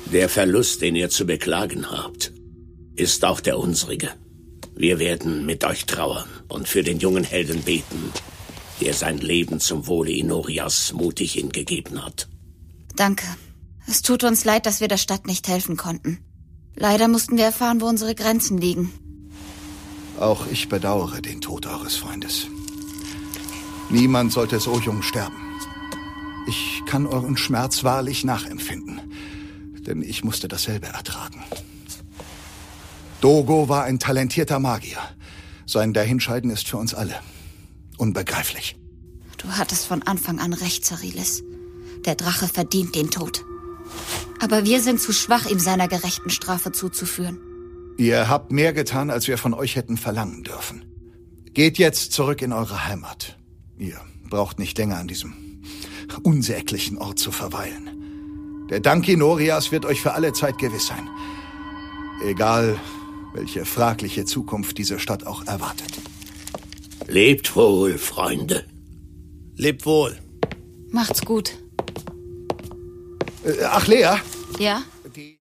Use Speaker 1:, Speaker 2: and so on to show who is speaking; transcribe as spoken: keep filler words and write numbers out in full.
Speaker 1: Der Verlust, den ihr zu beklagen habt, ist auch der unsrige. Wir werden mit euch trauern und für den jungen Helden beten, der sein Leben zum Wohle Inorias mutig hingegeben hat.
Speaker 2: Danke. Es tut uns leid, dass wir der Stadt nicht helfen konnten. Leider mussten wir erfahren, wo unsere Grenzen liegen.
Speaker 3: Auch ich bedauere den Tod eures Freundes. Niemand sollte so jung sterben. Ich kann euren Schmerz wahrlich nachempfinden, denn ich musste dasselbe ertragen. Dogo war ein talentierter Magier. Sein Dahinscheiden ist für uns alle unbegreiflich.
Speaker 2: Du hattest von Anfang an recht, Zarilis. Der Drache verdient den Tod. Aber wir sind zu schwach, ihm seiner gerechten Strafe zuzuführen.
Speaker 3: Ihr habt mehr getan, als wir von euch hätten verlangen dürfen. Geht jetzt zurück in eure Heimat. Ihr braucht nicht länger an diesem unsäglichen Ort zu verweilen. Der Dank Inorias wird euch für alle Zeit gewiss sein. Egal, welche fragliche Zukunft diese Stadt auch erwartet.
Speaker 1: Lebt wohl, Freunde.
Speaker 4: Lebt wohl.
Speaker 2: Macht's gut.
Speaker 3: Ach, Lea?
Speaker 2: Ja?